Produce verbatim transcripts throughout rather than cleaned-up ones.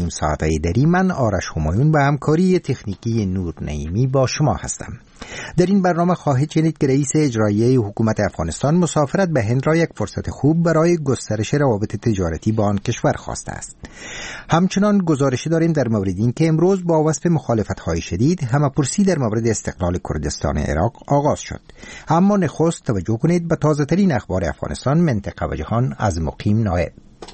نیم ساعت ایدری من آرش همایون به همکاری تکنیکی نور نعیمی با شما هستم. در این برنامه خواهید شنید که رئیس اجرایی حکومت افغانستان مسافرت به هند را یک فرصت خوب برای گسترش روابط تجارتی با آن کشور خواسته است. همچنان گزارشی داریم در مورد این که امروز با وصف مخالفت‌های شدید همه‌پرسی در مورد استقلال کردستان عراق آغاز شد. اما نخست توجه کنید به تازه‌ترین اخبار افغانستان، منطقه و جهان از مقیم نایب.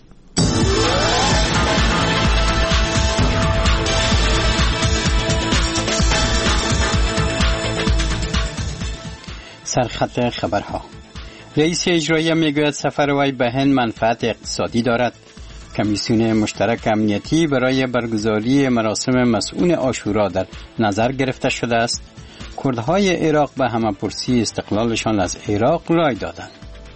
سرخط خبرها. رئیس اجرایی میگوید سفر وی به هند منفعت اقتصادی دارد. کمیسیون مشترک امنیتی برای برگزاری مراسم مسئول عاشورا در نظر گرفته شده است. کردهای عراق به همه‌پرسی استقلالشان از عراق رای دادند.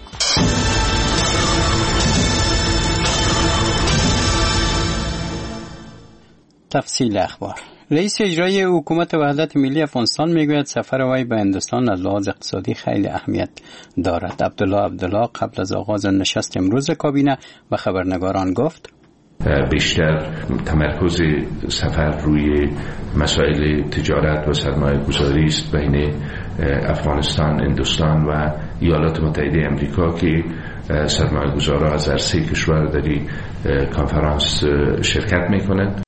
تفصیل اخبار. رئیس اجرایی حکومت وحدت ملی افغانستان میگوید سفر وی به هندوستان از لحاظ اقتصادی خیلی اهمیت دارد. عبدالله عبدالله قبل از آغاز نشست امروز کابینه و خبرنگاران گفت بیشتر تمرکز سفر روی مسائل تجارت و سرمایه گذاری است بین افغانستان، هندوستان و ایالات متحده امریکا که سرمایه گذارا از هر سه کشور در این کنفرانس شرکت میکنند.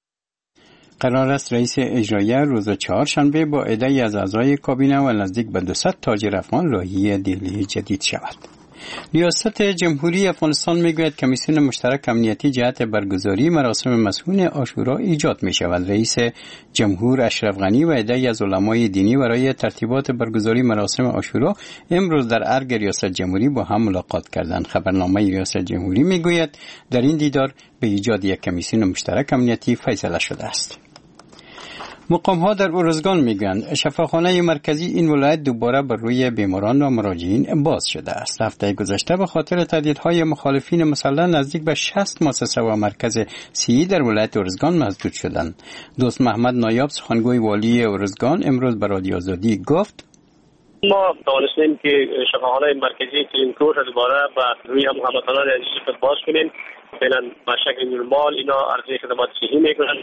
قرار است رئیس اجرایی روز چهارشنبه با عده‌ای از اعضای کابینه و نزدیک به دویست تاجر افغان راهی دهلی جدید شود. ریاست جمهوری افغانستان میگوید کمیسیون مشترک امنیتی جهت برگزاری مراسم مسئول عاشورا ایجاد می شود. رئیس جمهور اشرف غنی و عده‌ای از علمای دینی برای ترتیبات برگزاری مراسم عاشورا امروز در ارگ ریاست جمهوری با هم ملاقات کردند. خبرنامه ریاست جمهوری میگوید در این دیدار به ایجاد یک کمیسیون مشترک امنیتی فیصله شده است. مقام ها در ارزگان میگویند شفاخانه مرکزی این ولایت دوباره بر روی بیماران و مراجعین باز شده است. هفته گذشته به خاطر تهدیدهای مخالفین مسلح نزدیک به شصت مؤسسه و مرکز صحی در ولایت ارزگان مسدود شدند. دوست محمد نایاب سخنگوی والی ارزگان امروز به رادیو آزادی گفت ما توانستیم که شفاخانه مرکزی کلینکور را دوباره به روی هموطنان عزیز باز کنیم. فعلا به شکل نرمال اینا عرضه خدمات صحی میکنند.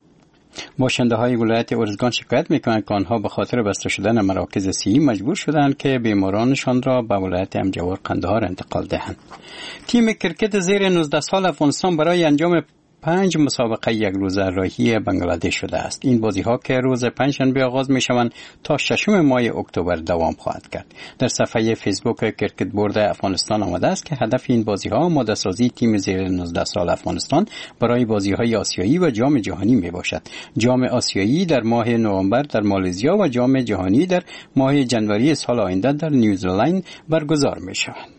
باشنده های ولایت ارزگان شکایت میکنند که آنها به خاطر بسته شدن مراکز صحی مجبور شدند که بیمارانشان را به ولایت امجوار قندهار انتقال دهند. تیم کرکت زیر نوزده سال افغانستان برای انجام پنج مسابقه یک روزه راهی بنگلادش شده است. این بازی ها که روز پنجشنبه آغاز می شوند تا ششم ماه اکتبر دوام خواهد کرد. در صفحه فیسبوک کرکت بورد افغانستان آمده است که هدف این بازی ها آماده سازی تیم زیر نوزده سال افغانستان برای بازی های آسیایی و جام جهانی می باشد. جام آسیایی در ماه نوامبر در مالزیا و جام جهانی در ماه جنوری سال آینده در نیوزلند برگزار می شوند.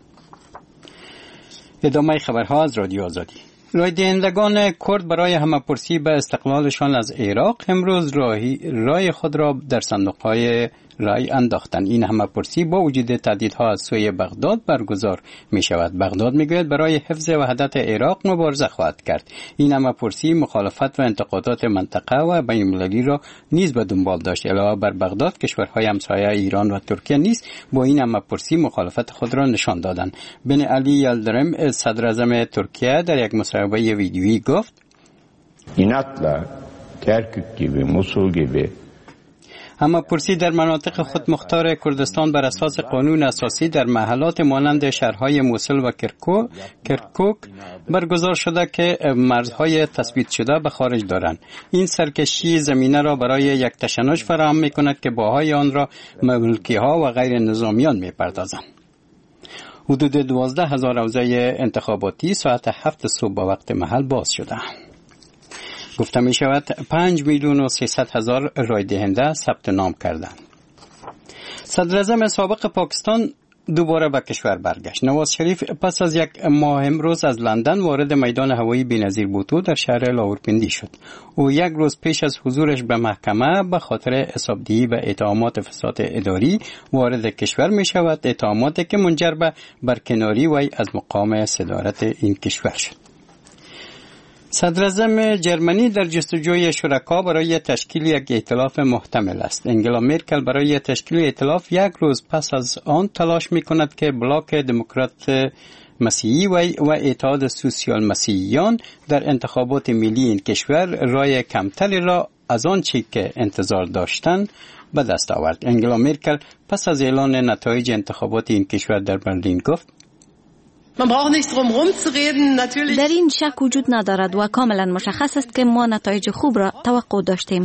ادامه خبرها از رادیو آزادی. رای دهندگان کرد برای همه‌پرسی به استقلالشان از عراق امروز راهی رای خود را در صندوق‌های رای انداختند. این همه‌پرسی با وجود تهدیدها از سوی بغداد برگزار می شود. بغداد میگوید برای حفظ وحدت عراق مبارزه خواهد کرد. این همه‌پرسی مخالفت و انتقادات منطقه و بین‌المللی را نیز به دنبال داشت. علاوه بر بغداد کشورهای همسایه ایران و ترکیه نیز با این همه‌پرسی مخالفت خود را نشان دادند. بن علی یلدرم صدر اعظم ترکیه در یک مصاحبه ویدیویی گفت اینatla Kerkük gibi, Musul gibi همه‌پرسی در مناطق خود مختار کردستان بر اساس قانون اساسی در محلات مانند شهرهای موصل و کرکوک برگزار شده که مرزهای تثبیت شده به خارج دارند. این سرکشی زمینه را برای یک تشنج فراهم می‌کند که باهای آن را ملکی‌ها و غیر نظامیان می‌پردازند. حدود دوازده هزار حوزه انتخاباتی ساعت هفت صبح به وقت محل باز شدند. گفته می شود پنج میلیون و سیصد هزار رای دهنده ثبت نام کردند. صدر اعظم سابق پاکستان دوباره به کشور برگشت. نواز شریف پس از یک ماه امروز از لندن وارد میدان هوایی بی‌نظیر بوتو در شهر لاهورپیندی شد. او یک روز پیش از حضورش به محکمه به خاطر حسابدهی و اتهامات فساد اداری وارد کشور می شود، اتهاماتی که منجر به برکناری وی از مقام صدارت این کشور شد. صدر اعظم جرمنی در جستجوی شرکا برای تشکیل یک ائتلاف محتمل است. انگلا مرکل برای تشکیل ائتلاف یک روز پس از آن تلاش می کند که بلاک دموکرات مسیحی و, و اتحاد سوسیال مسیحیان در انتخابات ملی این کشور رای کمتری را از آنچه که انتظار داشتند به دست آورد. انگلا مرکل پس از اعلان نتایج انتخابات این کشور در برلین گفت: در این شک وجود ندارد و کاملا مشخص است که ما نتایج خوب را توقع داشتیم.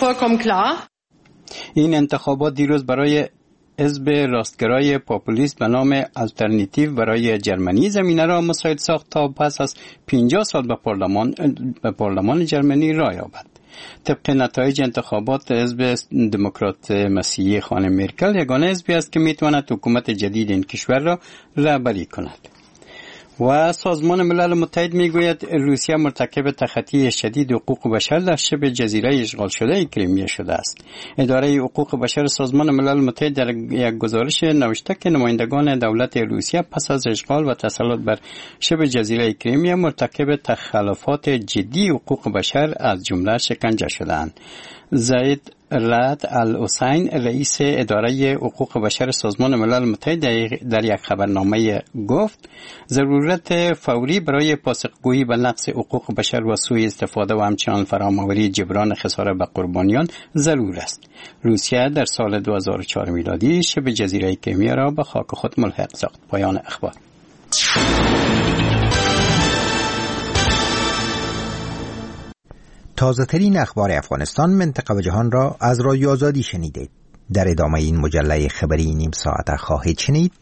این انتخابات دیروز برای حزب راستگرای پاپولیست به نام آلترناتیو برای جرمنی زمینه را مساعد ساخت تا پس از پنجاه سال به پارلمان به پارلمان جرمنی رای یابد. طبق نتایج انتخابات حزب دموکرات مسیحی خانم مرکل یگانه حزبی است که میتواند حکومت جدید این کشور را رهبری کند. و سازمان ملل متحد میگوید روسیه مرتکب تخطی شدید حقوق بشر در شبه جزیره اشغال شده کریمیا شده است. اداره حقوق بشر سازمان ملل متحد در یک گزارش نوشته که نمایندگان دولت روسیه پس از اشغال و تسلط بر شبه جزیره کریمیا مرتکب تخلفات جدی حقوق بشر از جمله شکنجه شدند. زید راد الحسین رئیس اداره حقوق بشر سازمان ملل متحد در یک خبرنامه گفت ضرورت فوری برای پاسخگویی به نقض حقوق بشر و سوء استفاده و همچنان فرامآوری جبران خسارت به قربانیان ضرور است. روسیه در سال دو هزار و چهار میلادی شبه جزیره کریمیا را به خاک خود ملحق ساخت. پایان اخبار. تازه ترین اخبار افغانستان، منطقه و جهان را از رادیو آزادی شنیدید. در ادامه این مجله خبری نیم ساعته خواهید شنید: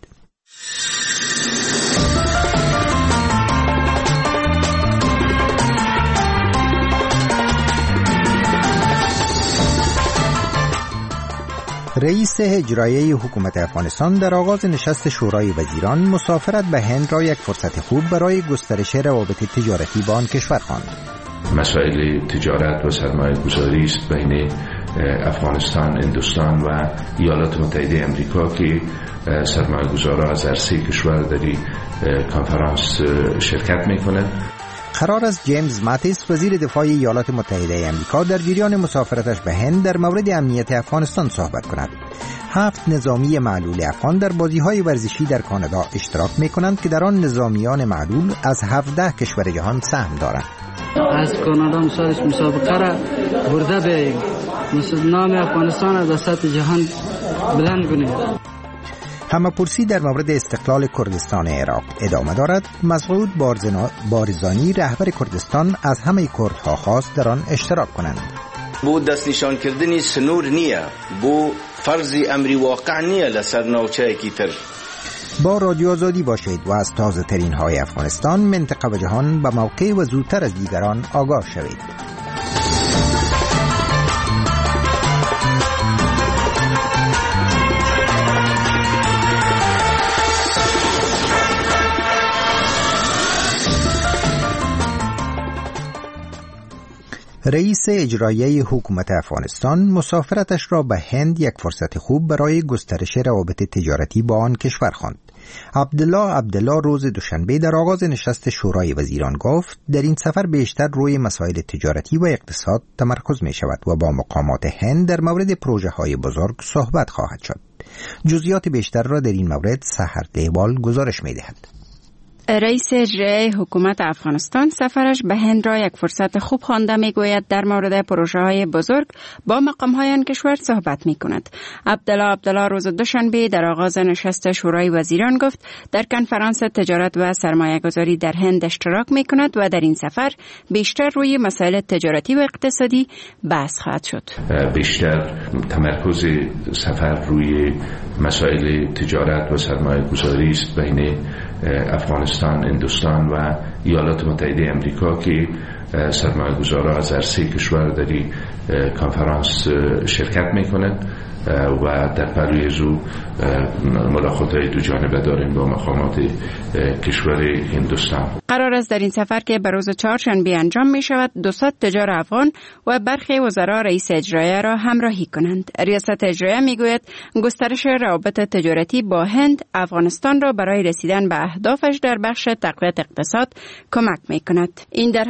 رئیس اجرایی حکومت افغانستان در آغاز نشست شورای وزیران مسافرت به هند را یک فرصت خوب برای گسترش روابط تجارتی با آن کشور خواند. مسائل تجارت و سرمایه گذاری است بین افغانستان، هندوستان و ایالات متحده امریکا که سرمایه گذاران از هر سه کشور در این کنفرانس شرکت میکنند. قرار است جیمز ماتیس وزیر دفاع ایالات متحده امریکا در جریان مسافرتش به هند در مورد امنیت افغانستان صحبت کند. هفت نظامی معلول افغان در بازی‌های ورزشی در کانادا اشتراک می‌کنند که در آن نظامیان معلول از هفده کشور جهان سهم دارند. از کانادا مسابقه مسابقه را برده به نام افغانستان از سطح جهان بلند کنیم. همه پرسی در مورد استقلال کردستان عراق ادامه دارد. مسعود بارزانی رهبر کردستان از همه کردها خواست در آن اشتراک کنند. بو دست نشان کردنی سنور نیه، بو فرضی امری واقع نیه لسر نوچه کی تر. با رادیو آزادی باشید و از تازه ترین های افغانستان، منطقه و جهان به موقع و زودتر از دیگران آگاه شوید. رئیس اجرایی حکومت افغانستان مسافرتش را به هند یک فرصت خوب برای گسترش روابط تجارتی با آن کشور خواند. عبدالله عبدالله روز دوشنبه در آغاز نشست شورای وزیران گفت در این سفر بیشتر روی مسائل تجارتی و اقتصاد تمرکز می شود و با مقامات هند در مورد پروژه های بزرگ صحبت خواهد شد. جزئیات بیشتر را در این مورد سحر دیوال گزارش می دهد. رئیس اجرایی حکومت افغانستان سفرش به هند را یک فرصت خوب خوانده میگوید در مورد پروژه های بزرگ با مقام های آن کشور صحبت می کند. عبدالله عبدالله روز دوشنبه در آغاز نشست شورای وزیران گفت در کنفرانس تجارت و سرمایه گذاری در هند اشتراک می کند و در این سفر بیشتر روی مسائل تجارتی و اقتصادی بحث خواهد شد. بیشتر تمرکز سفر روی مسائل تجارت و سرمایه گذاری است بین افغانستان، هندوستان و ایالات متحده امریکا که سرمایه گذاران از هر سه کشور در این کنفرانس شرکت میکنند و در پروی از او ملاقات‌های دو جانبه داریم با مقامات کشور هندوستان. قرار است در این سفر که به روز چهارشنبه انجام می شود دوصد تجار افغان و برخی وزرا رئیس اجرایی را همراهی کنند. ریاست اجرایی می گوید گسترش روابط تجارتی با هند افغانستان را برای رسیدن به اهدافش در بخش تقویت اقتصاد کمک می کند. این در حال است که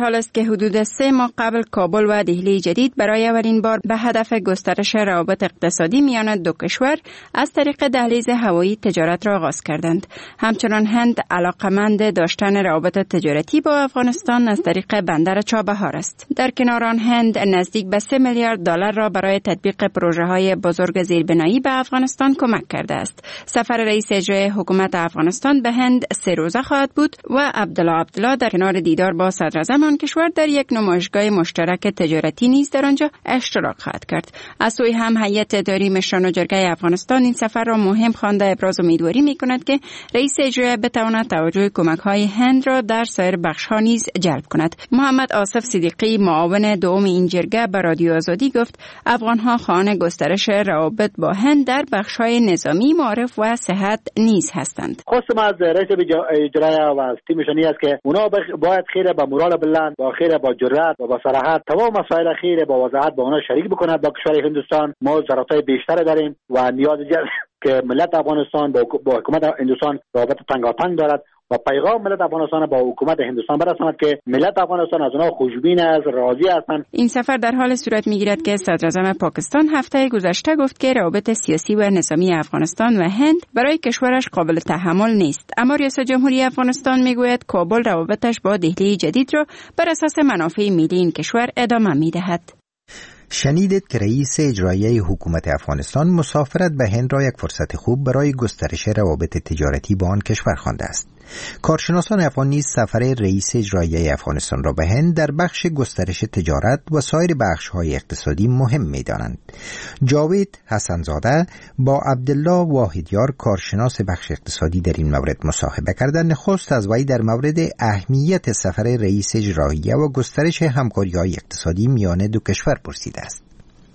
حدود سه ماه قبل کابل و دهلی جدید برای اولین بار به هدف گسترش روابط اقتصادی میان دو کشور از طریق دهلیز هوایی تجارت را آغاز کردند. همچنان هند علاقمند داشتن روابط تجارتی با افغانستان از طریق بندر چابهار است. در کنار آن هند نزدیک به سه میلیارد دلار را برای تطبیق پروژه‌های بزرگ زیربنایی به افغانستان کمک کرده است. سفر رئیس اجرایی حکومت افغانستان به هند سه روزه خواهد بود و عبدالله عبدالله در کنار دیدار با صدراعظم آن کشور در یک نمایشگاه مشترک تجارتی نیز در آنجا اشتراک خواهد کرد. از سوی هم هیئت اداری مشران و جرگه افغانستان این سفر را مهم خوانده ابراز امیدواری می‌کند که رئیس اجرایی بتواند توجه کمک‌های هند را در سایر بخش‌ها نیز جلب کند. محمد آصف صدیقی معاون دوم این جرگه به رادیو آزادی گفت افغان‌ها خواهان گسترش روابط با هند در بخش‌های نظامی، معارف و صحت نیز هستند. خواستم از رئیس اجرایی و از تیمشانی است که اونا باید خیره با مورال بلند، با خیره با جرأت و با صراحت تمام مسائل خیره با وضاحت با اونا شریک بکنند. با کشور هندوستان ما ضرورت‌های بیشتر داریم و نیاز که ملت افغانستان با حکومت هندوستان رابطه تنگاتنگ دارد و پیغام ملت افغانستان با حکومت هندوستان برساند که ملت افغانستان از اونها خوشبین است، راضی هستند. این سفر در حال صورت میگیرد که صدراعظم پاکستان هفته گذشته گفت که روابط سیاسی و نظامی افغانستان و هند برای کشورش قابل تحمل نیست. اما ریاست جمهوری افغانستان میگوید کابل روابطش با دهلی جدید را بر اساس منافع ملی این کشور ادامه میدهد. شنیدید که رئیس اجرایی حکومت افغانستان مسافرت به هند را یک فرصت خوب برای گسترش روابط تجارتی با آن کشور خوانده است. کارشناسان افغان نیز سفر رئیس اجرایی افغانستان را به هند در بخش گسترش تجارت و سایر بخش‌های اقتصادی مهم می‌دانند. جاوید حسنزاده با عبدالله واحدیار کارشناس بخش اقتصادی در این مورد مصاحبه کردند. نخست از وی در مورد اهمیت سفر رئیس اجرایی و گسترش همکاری‌های اقتصادی میان دو کشور پرسیده است.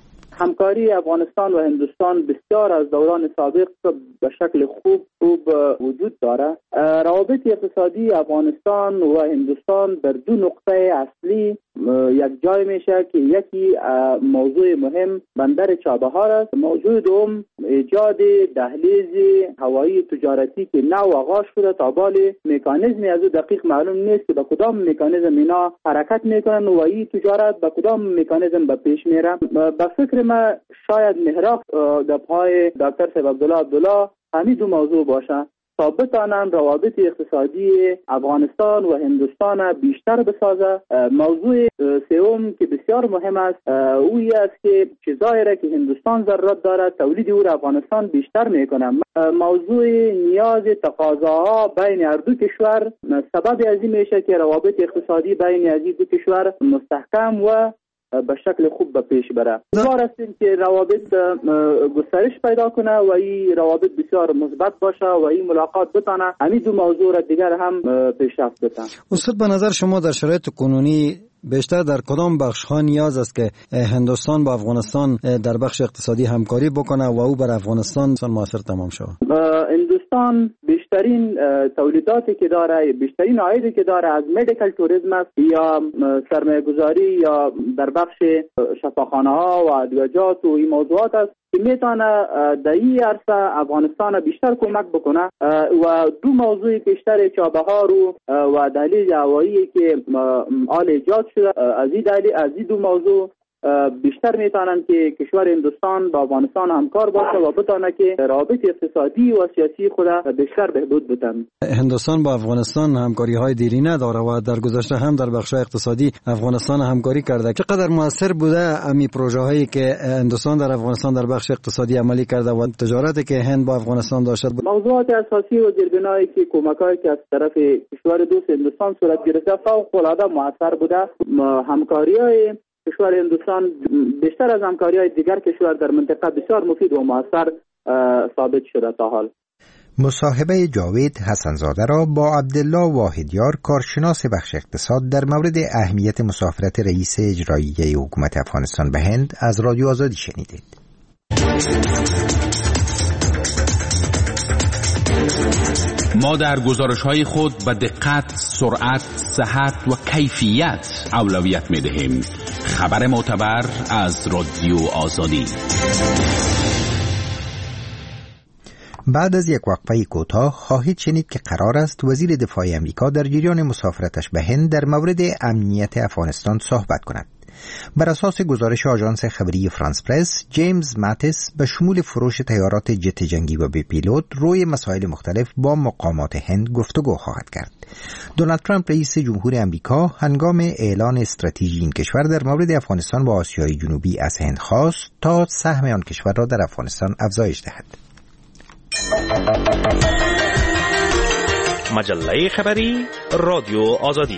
همکاری افغانستان و هندوستان بسیار از دوران سابق به شکل خوب خوب وجود داره. روابط اقتصادی افغانستان و هندوستان در دو نقطه اصلی یک جای میشه که یکی موضوع مهم بندر چابهار است، موضوع دوم ایجاد دهلیز هوایی تجارتی که نو آغاز شده. تا بالی مکانیزمی از او دقیق معلوم نیست که به کدام مکانیزم اینا حرکت میکنن و این تجارت به کدام مکانیزم به پیش میره. به فکر ما شاید محراق در پای دکتر صاحب عبدالله عبدالله همین دو موضوع باشه تا بتانن روابط اقتصادی افغانستان و هندوستان بیشتر بسازه. موضوع سوم که بسیار مهم است اوی است که چیزایی را که هندوستان ضرورت دارد تولید او را افغانستان بیشتر میکنه. موضوع نیاز تقاضاها بین هر دو کشور سبب از این میشه که روابط اقتصادی بین از دو کشور مستحکم و به شکل خوب به پیش بره. امیدوار هستیم که روابط گسترش پیدا کنه و این روابط بسیار مثبت باشه و این ملاقات بتانه همین دو موضوع را دیگر هم پیشرفت بتن. استاد به نظر شما در شرایط کنونی بیشتر در کدام بخش ها نیاز است که هندوستان با افغانستان در بخش اقتصادی همکاری بکنه و او بر افغانستان موثر تمام شود؟ هندوستان بیشترین تولیداتی که داره، بیشترین عایدی که داره از مدیکال توریسم است یا سرمایه گذاری یا در بخش شفاخانه ها و ادویجات و این موضوعات است که میتونه در این عرصه افغانستان بیشتر کمک بکنه و دو موضوع بیشتر چابهار و دهلیز هوایی که آل ایجاد شده از این دلیل از این دو موضوع بیشتر میتونن که کشور هندوستان با افغانستان همکار باشه و بتونه که روابط اقتصادی و سیاسی خود بیشتر بهبود بدن. هندوستان با افغانستان همکاری های دیرینه داره و در گذشته هم در بخش اقتصادی افغانستان همکاری کرده. چقدر موثر بوده امی پروژه هایی که هندوستان در افغانستان در بخش اقتصادی عملی کرده و تجارتی که هند با افغانستان داشته؟ موضوعات اساسی و زیربنایی که کمکایی که از طرف کشور دوست هندوستان صورت گرفته فوق العاده موثر بوده. همکاری‌های کشور هندوستان بیشتر از همکاری‌های دیگر کشور در منطقه بسیار مفید و موثر ثابت شده تا حال. مصاحبه جاوید حسنزاده را با عبدالله واحدیار کارشناس بخش اقتصاد در مورد اهمیت مسافرت رئیس اجرایی حکومت افغانستان به هند از رادیو آزادی شنیدید. ما در گزارش‌های خود به دقت، سرعت، صحت و کیفیت اولویت می‌دهیم. خبر معتبر از رادیو آزادی. بعد از یک وقفه کوتاه خواهید شنید که قرار است وزیر دفاع امریکا در جریان مسافرتش به هند در مورد امنیت افغانستان صحبت کند. بر اساس گزارش آژانس خبری فرانس پرس، جیمز ماتیس به شمول فروش تیارات جت جنگی و بی پیلوت روی مسائل مختلف با مقامات هند گفتگو خواهد کرد. دونالد ترامپ رئیس جمهور امریکا هنگام اعلان استراتژی این کشور در مورد افغانستان و آسیای جنوبی از هند خواست تا سهم آن کشور را در افغانستان افزایش دهد. مجله خبری رادیو آزادی.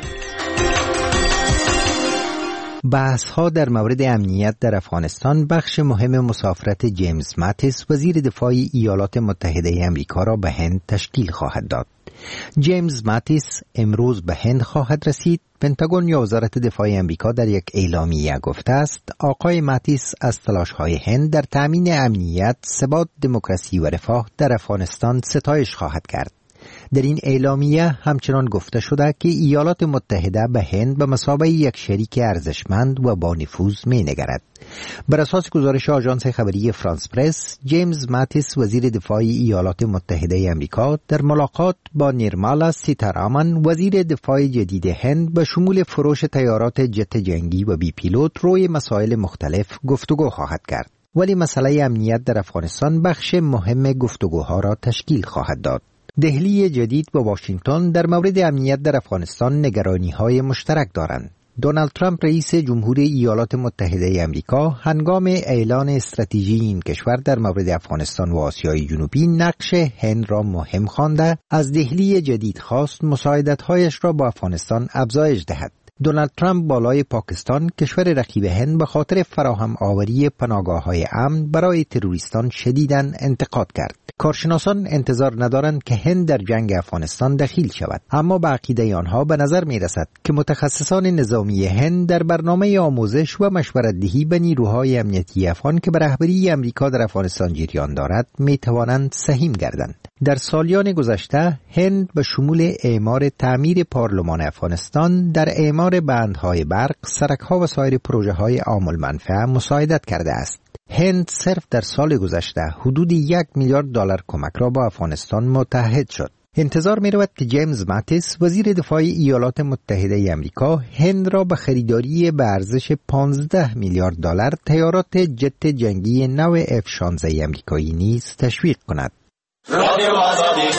بحث ها در مورد امنیت در افغانستان بخش مهم مسافرت جیمز ماتیس وزیر دفاع ایالات متحده امریکا را به هند تشکیل خواهد داد. جیمز ماتیس امروز به هند خواهد رسید. پنتاگون یا وزارت دفاع امریکا در یک اعلامیه گفته است آقای ماتیس از تلاش‌های هند در تامین امنیت، ثبات، دموکراسی و رفاه در افغانستان ستایش خواهد کرد. در این اعلامیه همچنان گفته شده که ایالات متحده به هند به مثابه یک شریک ارزشمند و با نفوذ می‌نگرد. بر اساس گزارش آژانس خبری فرانس پرس، جیمز ماتیس وزیر دفاع ایالات متحده امریکا در ملاقات با نیرمالا سیتارامن وزیر دفاع جدید هند به شمول فروش تیارات جت جنگی و بی پیلوت روی مسائل مختلف گفتگو خواهد کرد. ولی مسئله امنیت در افغانستان بخش مهم گفتگوها را تشکیل خواهد داد. دهلی جدید و واشنگتن در مورد امنیت در افغانستان نگرانی‌های مشترک دارند. دونالد ترامپ رئیس جمهور ایالات متحده امریکا هنگام اعلان استراتژی این کشور در مورد افغانستان و آسیای جنوبی نقش هند را مهم خوانده، از دهلی جدید خواست مساعدت‌هایش را با افغانستان افزایش دهد. دونالد ترامپ بالای پاکستان، کشور رقیب هند، به خاطر فراهم آوری پناهگاه‌های امن برای تروریستان شدیداً انتقاد کرد. کارشناسان انتظار ندارند که هند در جنگ افغانستان دخیل شود، اما به عقیده آنها به نظر می رسد که متخصصان نظامی هند در برنامه آموزش و مشورت‌دهی به نیروهای امنیتی افغان که به رهبری امریکا در افغانستان جریان دارد می توانند سهیم گردند. در سالیان گذشته هند به شمول اعمار تعمیر پارلمان افغانستان، در اعمار بندهای برق، سرک‌ها و سایر پروژه‌های عام المنفعه مساعدت کرده است. هند صرف در سال گذشته حدود یک میلیارد دلار کمک را با افغانستان متحد شد. انتظار می رود که جیمز ماتیس وزیر دفاع ایالات متحده امریکا هند را به خریداری به ارزش پانزده میلیارد دلار تیارات جت جنگی نو اف شانزده امریکایی نیز تشویق کند. رادیو آزادی.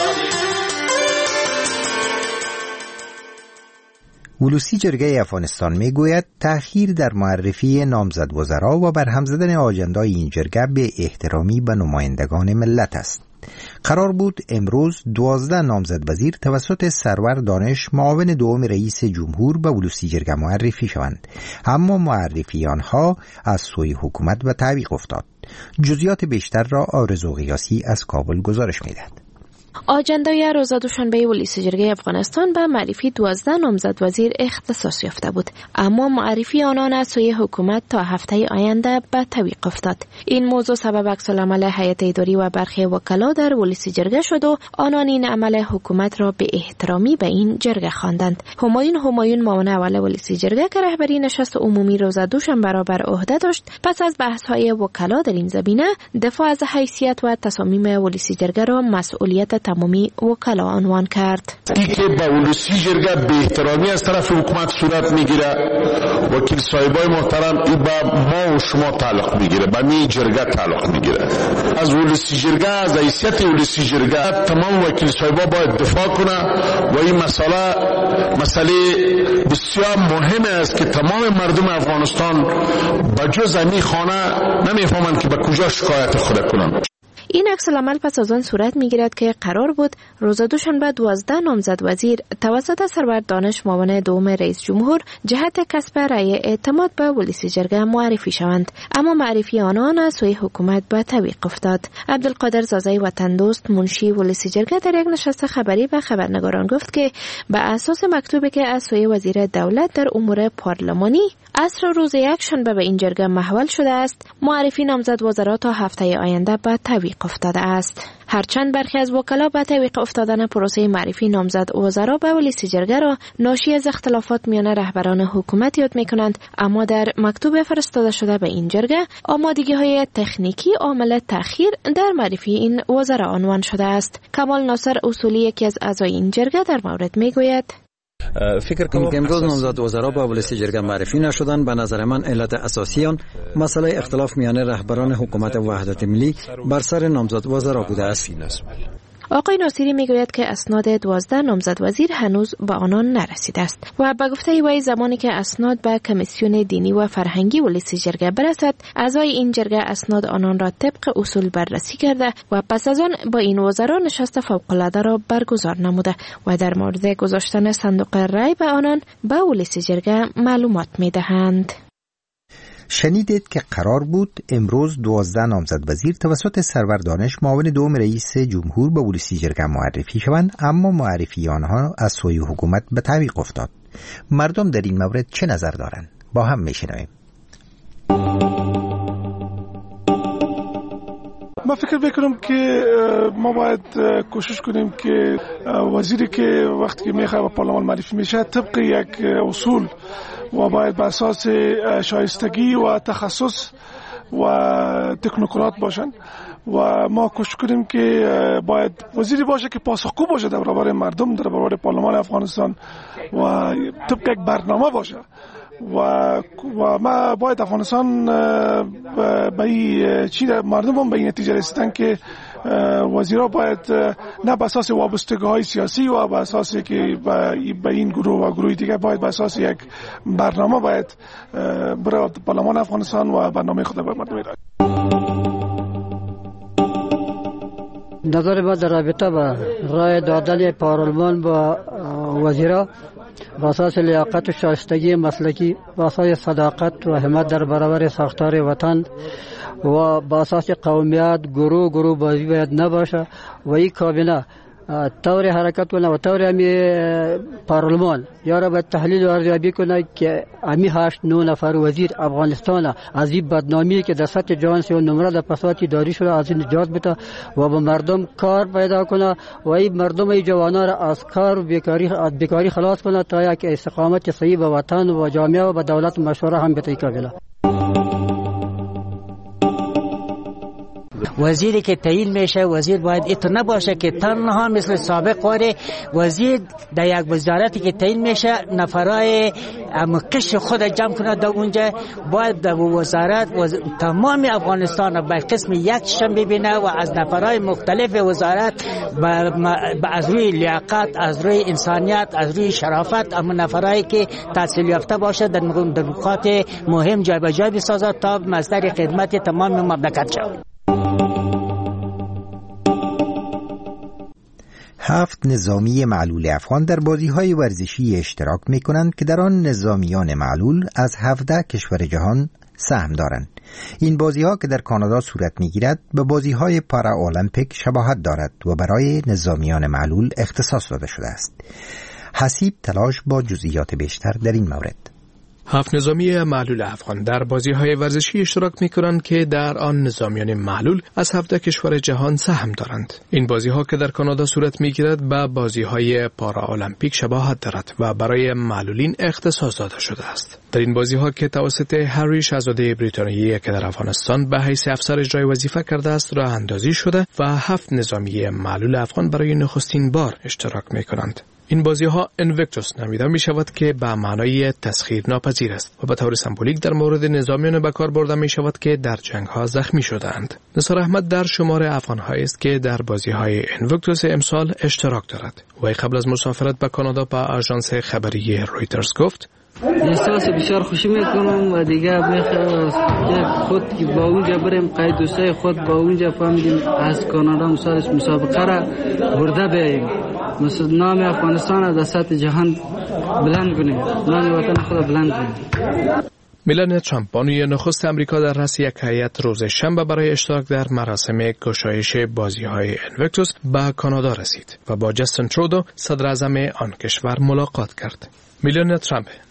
ولوسی جرگه افغانستان می گوید تأخیر در معرفی نامزد وزرا و برهم زدن آجندای این جرگه به احترامی به نمایندگان ملت است. قرار بود امروز دوازده نامزد وزیر توسط سرور دانش معاون دوم رئیس جمهور به ولوسی جرگه معرفی شوند، اما معرفی آنها از سوی حکومت به تعویق افتاد. جزئیات بیشتر را آرزو قیاسی از کابل گزارش می‌دهد. آجندای روز دوشنبه ولوسی جرگه افغانستان به معرفی دوازده نامزد وزیر اختصاص یافته بود، اما معرفی آنان از سوی حکومت تا هفته آینده به تعویق افتاد. این موضوع سبب عکس‌العمل هیئت اداری و برخی وکلا در ولوسی جرگه شد و آنان این عمل حکومت را به احترامی به این جرگه خواندند. همایون همایون معاون اول ولوسی جرگه که رهبری نشست عمومی روز دوشنبه را بر عهده داشت، پس از بحث‌های وکلا در این زمینه دفاع از حیثیت و تصامیم ولوسی جرگه را مسئولیت تمامی وکلا عنوان کرد. ای که با ولوسی جرگه به احترامی از طرف حکومت صورت میگیره، وکیل صاحبای محترم ای با ما و شما تعلق میگیره، با می جرگه تعلق میگیره. از ولوسی جرگه، از حیثیت ولوسی جرگه تمام وکیل صاحبا باید دفاع کنه و این مسئله مسئله بسیار مهم است که تمام مردم افغانستان بجز امی خانه نمیفهمند که به کجا شکایت خود کنند. این عکس العمل پس از آن صورت میگیرد که قرار بود روز دوشنبه دوازده نامزد وزیر توسط سرور دانش معاون دوم رئیس جمهور جهت کسب رأی اعتماد به ولوسی جرگه معرفی شوند، اما معرفی آنان از سوی حکومت به تعویق افتاد. عبدالقادر زازای وطن دوست منشی ولوسی جرگه در یک نشست خبری به خبرنگاران گفت که به اساس مکتوبی که از سوی وزیر دولت در امور پارلمانی عصر روز یک شنبه به این جرگه محول شده است، معرفی نامزد وزرا تا هفته آینده به تعویق تعویق افتاده است. هرچند برخی از وکلا به تعویق افتادن پروسه معرفی نامزد وزرا به ولیس جرگه را ناشی از اختلافات میان رهبران حکومت یاد میکنند، اما در مکتوب فرستاده شده به این جرگه آمادگی های تکنیکی عامل تأخیر در معرفی این وزرا عنوان شده است. کمال ناصر اصولی یکی از اعضای این جرگه در مورد میگوید: فکر کنم که امروز نامزد وزرا با ولیس جرگه معرفی نشدن. به نظر من علت اساسی آن مسئله اختلاف میان رهبران حکومت وحدت ملی بر سر نامزد وزرا بوده است. آقای ناصری میگوید که اسناد دوازده نامزد وزیر هنوز به آنان نرسیده است و به گفته وی زمانی که اسناد به کمیسیون دینی و فرهنگی ولیس جرگه برسد، اعضای این جرگه اسناد آنان را طبق اصول بررسی کرده و پس از آن با این وزرا نشست فوق‌العاده را برگزار نموده و در مورد گذاشتن صندوق رای به آنان به ولیس جرگه معلومات میدهند. شنیدید که قرار بود امروز دوازده نامزد وزیر توسط سرور دانش معاون دوم رئیس جمهور به ولیس جرگه معرفی شوند، اما معرفی آنها از سوی حکومت به تعویق افتاد. مردم در این مورد چه نظر دارند؟ با هم میشنویم. ما فکر میکنم که ما باید کوشش کنیم که وزیری که وقتی که میخواد به پارلمان معرفی میشه طبق یک اصول و باید بر اساس شایستگی و تخصص و تکنوکرات باشن و ما کوشش کنیم که باید وزیری باشه که پاسخگو باشه در برابر مردم، در برابر پارلمان افغانستان و طبق یک برنامه باشه و و ما باید افغانستان به این چی مردم هم به این نتیجه رسیدن که وزیرا باید نه به اساس وابستگی‌های سیاسی و به اساس که به این گروه و گروه دیگه باید به اساس یک برنامه باید برای پارلمان افغانستان و برنامه خود به مردم ارائه. نظر ما در رابطه با رای دادن پارلمان با وزیرا با اساس لیاقت و شایستگی مسلکی، با اساس صداقت و همت در برابر ساختار وطن و با اساس قومیت گروه گروه بازی باید نباشه و این کابینه طور حرکت کنه و طور امی پارلمان یا را به تحلیل و ارزیابی کنه که امی هشت نو نفر وزیر افغانستان از این بدنامی که در سطح جهان سی و نمره در پسواتی داری شده از این نجات بده و به مردم کار پیدا کنه و این مردم ای جوانا را از کار و بیکاری از بیکاری خلاص کنه تا یک استقامت صحیح به وطن و جامعه و به دولت مشوره هم بده کابینه. وزیری که تعیین میشه وزیر باید ایتو نباشه که تنها مثل سابق واره وزیر در یک وزارتی که تعیین میشه نفرای مکش خود جمع کنه در اونجا، باید در وزارت وز... تمام افغانستان را به قسم یک شم ببینه و از نفرای مختلف وزارت با... با از روی لیاقت، از روی انسانیت، از روی شرافت اما نفرایی که تحصیل یافته باشه در نقاط مهم جای به جای بسازه تا مصدر خدمت تمام مملکت شود. هفت نظامی معلول افغان در بازی‌های ورزشی اشتراک می‌کنند که در آن نظامیان معلول از هفده کشور جهان سهم دارند. این بازی‌ها که در کانادا صورت می‌گیرد به بازی‌های پارا المپیک شباهت دارد و برای نظامیان معلول اختصاص داده شده است. حسیب تلاش با جزئیات بیشتر در این مورد. هفت نظامی معلول افغان در بازی‌های ورزشی اشتراک می‌کنند که در آن نظامیان معلول از هفده کشور جهان سهم دارند. این بازی‌ها که در کانادا صورت می‌گیرد به بازی‌های پارا المپیک شباهت دارد و برای معلولین اختصاص داده شده است. در این بازی‌ها که توسط هری شاهزاده بریتانیایی که در افغانستان به حیث افسر اجرای وظیفه کرده است راه اندازی شده و هفت نظامی معلول افغان برای نخستین بار اشتراک می‌کنند. این بازی‌ها انویکتوس نامیده می شود که به معنای تسخیر ناپذیر است و به طور سمبولیک در مورد نظامیان به کار برده می شود که در جنگ‌ها زخمی شده‌اند. نثار احمد در شمار افغان‌هایی است که در بازی‌های انویکتوس امسال اشتراک دارد. وی قبل از مسافرت به کانادا به آژانس خبری رویترز گفت: احساس بسیار خوشی میکنم و دیگه میخوام خود که با اونجا بریم قید دوستای خود با اونجا فهمیدیم از کانادا مثالش مسابقه را برده بیم، مثل نام افغانستان در سطح جهان بلند کنیم، نام وطن خود بلند کنیم. میلانیا ترامپ بانوی نخست امریکا در رأس یک هیئت روز شنبه برای اشتراک در مراسم گشایش بازی‌های انویکتوس به کانادا رسید و با جاستین ترودو صدر اعظم آن کشور ملاقات کرد. میلانیا ترامپ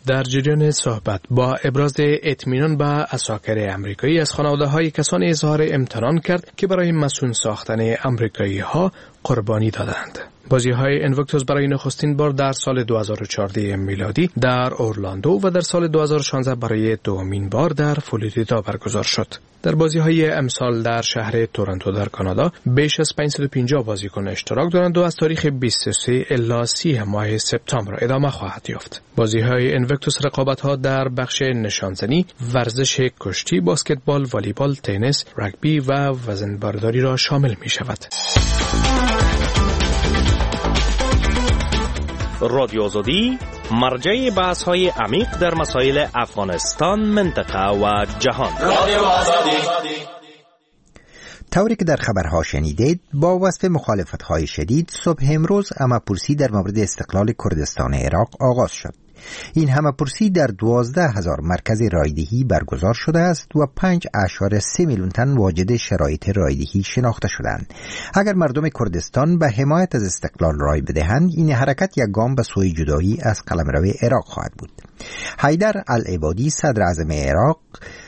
در جریان صحبت با ابراز اطمینان به عساکر امریکایی از خانواده‌های کسانی اظهار امتنان کرد که برای مسئول ساختن امریکایی‌ها قربانی دادند. بازی‌های اینویکتوس برای نخستین بار در سال دو هزار و چهارده میلادی در اورلاندو و در سال دو هزار و شانزده برای دومین بار در فلوریدا برگزار شد. در بازی‌های امسال در شهر تورنتو در کانادا بیش از پانصد و پنجاه بازیکن اشتراک دارند و از تاریخ بیست و سه الی سی ماه سپتامبر ادامه خواهد یافت. بازی‌های اینویکتوس رقابت‌ها در بخش نشانزنی، ورزش کشتی، بسکتبال، والیبال، تنیس، راگبی و وزنه‌برداری را شامل می‌شود. رادیو آزادی مرجع بحث‌های عمیق در مسائل افغانستان، منطقه و جهان. رادیو آزادی. طوری که در خبرها شنیدید، با وصف مخالفت‌های شدید صبح امروز همه‌پرسی در مورد استقلال کردستان عراق آغاز شد. این همه‌پرسی در دوازده هزار مرکز رایدهی برگزار شده است و پنج اشاره سه میلیون تن واجد شرایط رایدهی شناخته شدند. اگر مردم کردستان به حمایت از استقلال رای بدهند، این حرکت یک گام به سوی جدایی از قلمرو عراق خواهد بود. حیدر العبادی صدر اعظم عراق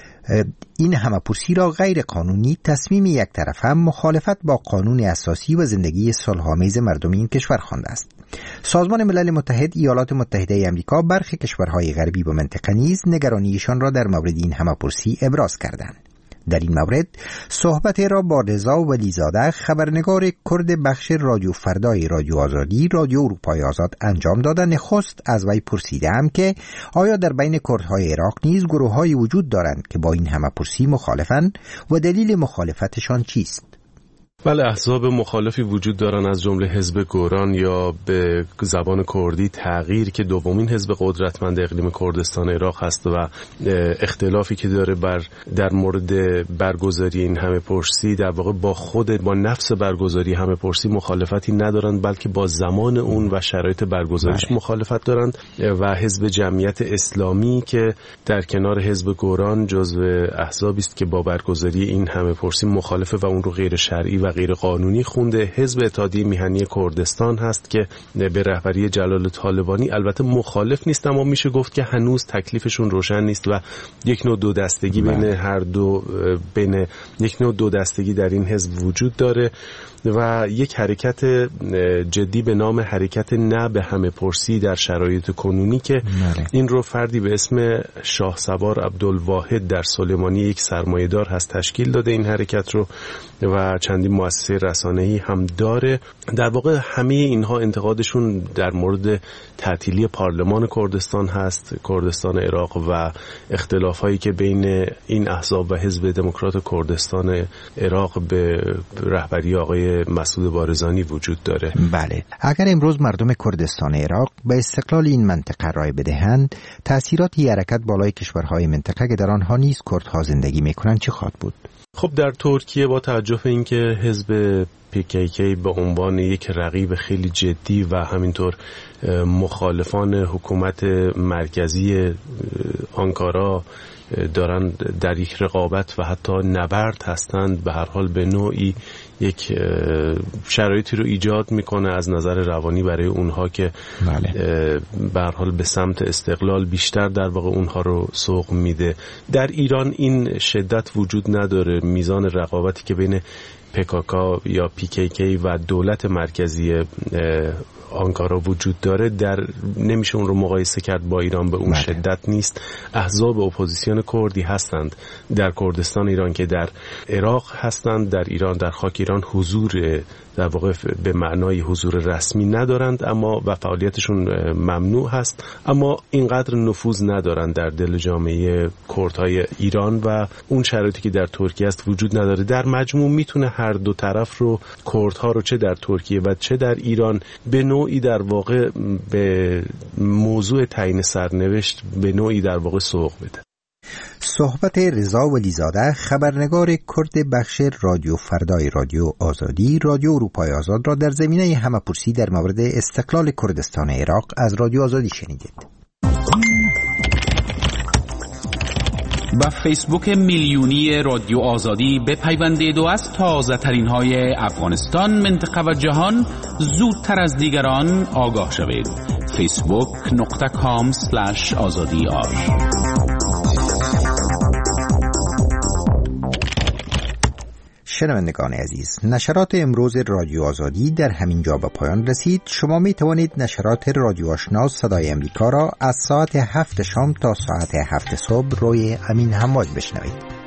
این همه‌پرسی را غیر قانونی، تصمیم یک طرفه، مخالفت با قانون اساسی و زندگی صلح‌آمیز مردم این کشور خوانده است. سازمان ملل متحد، ایالات متحده آمریکا، برخی کشورهای غربی و منطقه نیز نگرانیشان را در مورد این همه‌پرسی ابراز کردند. در این مورد صحبت را با رضا ولیزاده، خبرنگار کرد بخش رادیو فردای رادیو آزادی رادیو اروپای آزاد انجام داده. نخست از وی پرسیدم که آیا در بین کردهای عراق نیز گروه‌هایی وجود دارند که با این همه‌پرسی مخالفند و دلیل مخالفتشان چیست؟ بله، احزاب مخالفی وجود دارن، از جمله حزب گوران یا به زبان کردی تغییر که دومین حزب قدرتمند اقلیم کردستان عراق هست و اختلافی که داره بر در مورد برگزاری این همه پرسی، در واقع با خود با نفس برگزاری همه پرسی مخالفتی ندارند، بلکه با زمان اون و شرایط برگزاریش بله. مخالفت دارند. و حزب جمعیت اسلامی که در کنار حزب گوران جزو احزابی است که با برگزاری این همه پرسی مخالفه و اون رو غیر شرعی و غیر قانونی خونده. حزب اتحادیه میهنی کردستان هست که به رهبری جلال طالبانی البته مخالف نیست، اما میشه گفت که هنوز تکلیفشون روشن نیست و یک نوع دو دستگی بین هر دو بین یک نوع دو دستگی در این حزب وجود داره و یک حرکت جدی به نام حرکت نه به همه پرسی در شرایط کنونی که مره. این رو فردی به اسم شاه سوار عبدالواحد در سلیمانی، یک سرمایه‌دار هست، تشکیل داده این حرکت رو و چندین مؤسسه رسانه‌ای هم داره. در واقع همه اینها انتقادشون در مورد تعطیلی پارلمان کردستان هست، کردستان عراق و اختلافایی که بین این احزاب و حزب دموکرات کردستان عراق به رهبری آقای مسعود بارزانی وجود داره. بله، اگر امروز مردم کردستان عراق به استقلال این منطقه رای بدهند، تأثیرات این حرکت بالای کشورهای منطقه که در آنها نیز کردها زندگی میکنند چه خواهد بود؟ خب در ترکیه با توجه به اینکه حزب پی کی کی به عنوان یک رقیب خیلی جدی و همینطور مخالفان حکومت مرکزی آنکارا دارن در یک رقابت و حتی نبرد هستند، به هر حال به نوعی یک شرایطی رو ایجاد میکنه از نظر روانی برای اونها که بله. به هر حال به سمت استقلال بیشتر در واقع اونها رو سوق میده. در ایران این شدت وجود نداره. میزان رقابتی که بین پکاکا یا پی کی کی و دولت مرکزی آنکارا وجود داره در نمیشه اون رو مقایسه کرد با ایران، به اون مره. شدت نیست. احزاب اپوزیسیون کردی هستند در کردستان ایران که در عراق هستند، در ایران در خاک ایران حضور در واقع به معنای حضور رسمی ندارند اما و فعالیتشون ممنوع هست، اما اینقدر نفوذ ندارند در دل جامعه کردهای ایران و اون شرایطی که در ترکیه است وجود نداره. در مجموع میتونه هر دو طرف رو، کردها رو چه در ترکیه و چه در ایران، به نوعی در واقع به موضوع تعیین سرنوشت به نوعی در واقع سوق بده. صحبت رضا ولیزاده، خبرنگار کرد بخش رادیو فردای رادیو آزادی رادیو اروپای آزاد را در زمینه همه‌پرسی در مورد استقلال کردستان عراق از رادیو آزادی شنیدید. با فیسبوک میلیونی رادیو آزادی بپیوندید و از تازه ترین های افغانستان، منطقه و جهان زودتر از دیگران آگاه شوید. فیسبوک نقطه کام سلش آزادی آر. شنوندگان عزیز، نشرات امروز رادیو آزادی در همین جا به پایان رسید. شما می توانید نشرات رادیو آشنا صدای امریکا را از ساعت هفت شام تا ساعت هفت صبح روی امین هموار بشنوید.